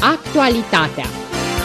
Actualitatea.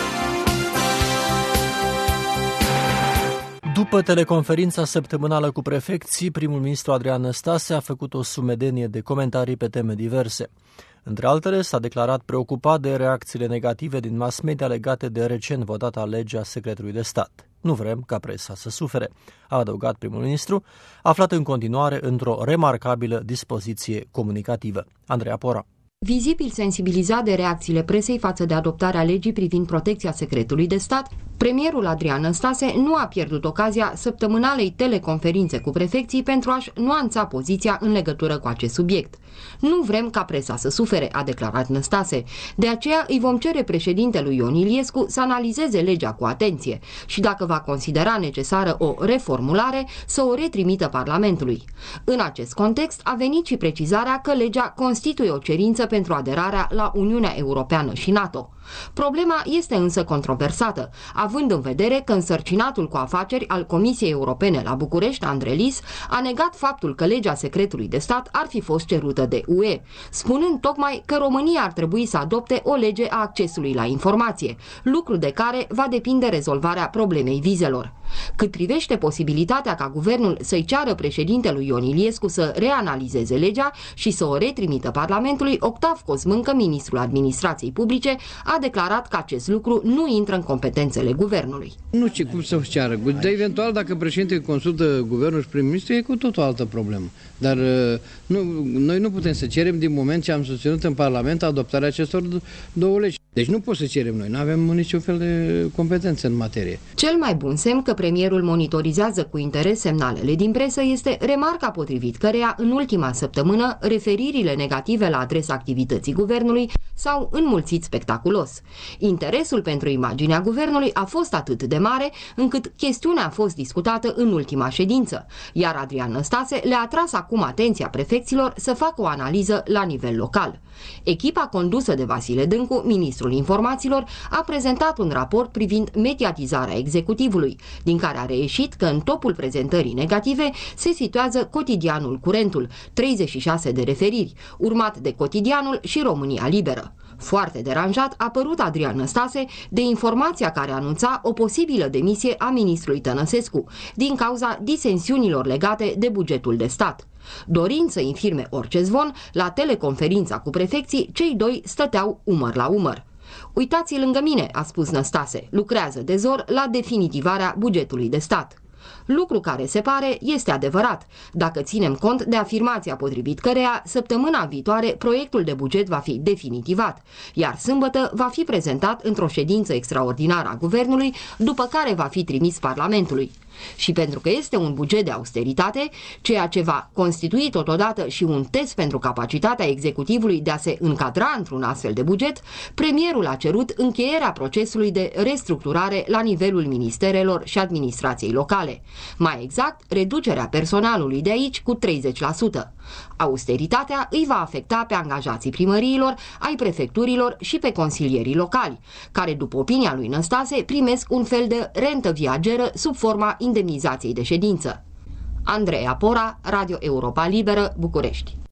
După teleconferința săptămânală cu prefecții, primul ministru Adrian Năstase a făcut o sumedenie de comentarii pe teme diverse. Între altele, s-a declarat preocupat de reacțiile negative din mass media legate de recent votata legea secretului de stat. Nu vrem ca presa să sufere, a adăugat primul ministru, aflat în continuare într-o remarcabilă dispoziție comunicativă. Andreea Pora. Vizibil sensibilizat de reacțiile presei față de adoptarea legii privind protecția secretului de stat, premierul Adrian Năstase nu a pierdut ocazia săptămânalei teleconferințe cu prefecții pentru a-și nuanța poziția în legătură cu acest subiect. Nu vrem ca presa să sufere, a declarat Năstase. De aceea îi vom cere președintelui Ion Iliescu să analizeze legea cu atenție și dacă va considera necesară o reformulare, să o retrimită Parlamentului. În acest context a venit și precizarea că legea constituie o cerință pentru aderarea la Uniunea Europeană și NATO. Problema este însă controversată, având în vedere că însărcinatul cu afaceri al Comisiei Europene la București, Andrelis, a negat faptul că legea secretului de stat ar fi fost cerută de UE, spunând tocmai că România ar trebui să adopte o lege a accesului la informație, lucru de care va depinde rezolvarea problemei vizelor. Cât privește posibilitatea ca guvernul să-i ceară președintelui Ion Iliescu să reanalizeze legea și să o retrimită Parlamentului, Octav Cosmâncă, ministrul administrației publice, a declarat că acest lucru nu intră în competențele guvernului. Nu știu cum să ceară, dar eventual dacă președintele consultă guvernul și prim-ministru e cu tot o altă problemă. Dar noi nu putem să cerem din moment ce am susținut în Parlament adoptarea acestor două legi. Deci nu pot să cerem noi, nu avem niciun fel de competență în materie. Cel mai bun semn că premierul monitorizează cu interes semnalele din presă este remarca potrivit căreia în ultima săptămână referirile negative la adresa activității guvernului s-au înmulțit spectaculos. Interesul pentru imaginea guvernului a fost atât de mare încât chestiunea a fost discutată în ultima ședință, iar Adrian Năstase le-a atras acum atenția prefecților să facă o analiză la nivel local. Echipa condusă de Vasile Dâncu, ministrul informațiilor, a prezentat un raport privind mediatizarea executivului, din care a reieșit că în topul prezentării negative se situează Cotidianul Curentul, 36 de referiri, urmat de Cotidianul și România Liberă. Foarte deranjat a părut Adrian Năstase de informația care anunța o posibilă demisie a ministrului Tănăsescu, din cauza disensiunilor legate de bugetul de stat. Dorind să infirme orice zvon, la teleconferința cu prefecții, cei doi stăteau umăr la umăr. Uitați lângă mine, a spus Năstase, lucrează de zor la definitivarea bugetului de stat. Lucru care se pare este adevărat, dacă ținem cont de afirmația potrivit căreia săptămâna viitoare proiectul de buget va fi definitivat, iar sâmbătă va fi prezentat într-o ședință extraordinară a guvernului, după care va fi trimis Parlamentului. Și pentru că este un buget de austeritate, ceea ce va constitui totodată și un test pentru capacitatea executivului de a se încadra într-un astfel de buget, premierul a cerut încheierea procesului de restructurare la nivelul ministerelor și administrației locale. Mai exact, reducerea personalului de aici cu 30%. Austeritatea îi va afecta pe angajații primăriilor, ai prefecturilor și pe consilierii locali, care, după opinia lui Năstase, primesc un fel de rentă viageră sub forma indemnizației de ședință. Andreea Pora, Radio Europa Liberă, București.